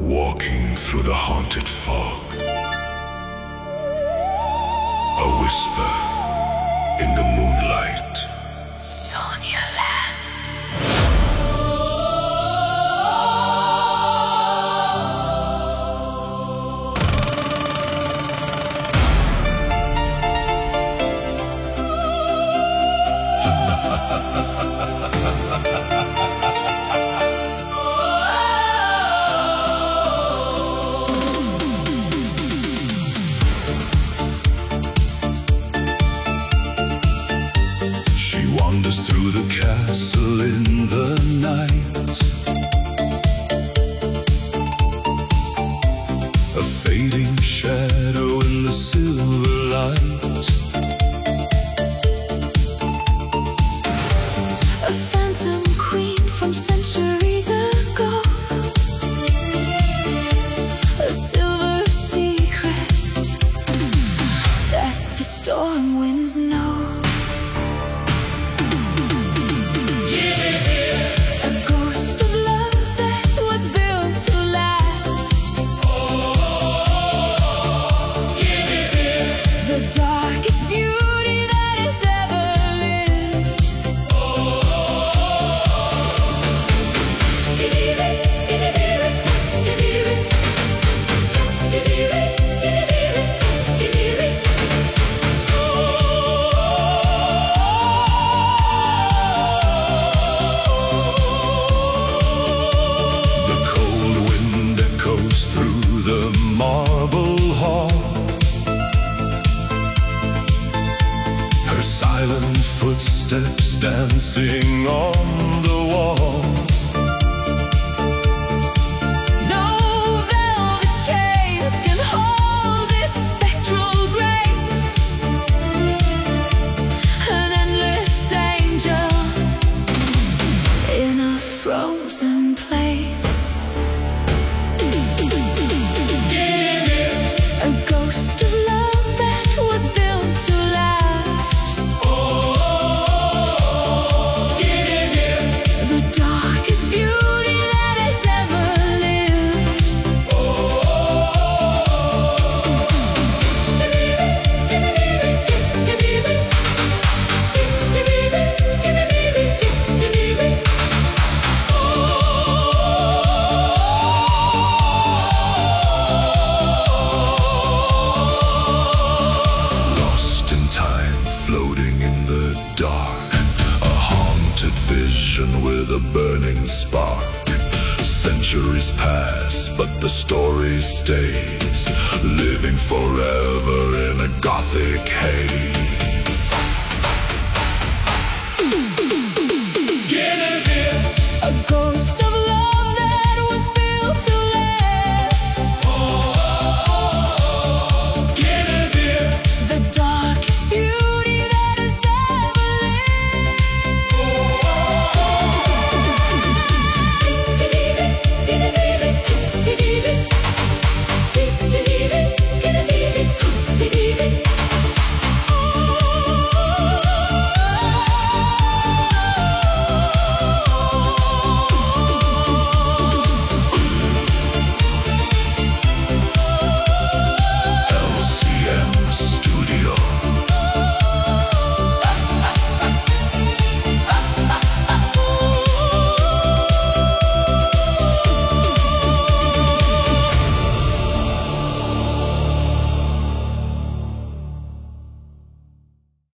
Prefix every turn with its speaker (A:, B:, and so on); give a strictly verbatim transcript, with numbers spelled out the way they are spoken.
A: Walking through the haunted fog, a whisper in the moonlight.
B: Sonia Land.
A: Wanders through the castle in the night, a fading shadow in the silver light.
B: A phantom queen from centuries ago, a silver secret that the storm winds know.
A: Silent footsteps dancing on the wall.
B: No velvet chains can hold this spectral grace. An endless angel in a frozen place. A ghost of love that was built to last.
A: Floating in the dark, a haunted vision with a burning spark. Centuries pass, but the story stays, living forever in a gothic haze.
B: A ghost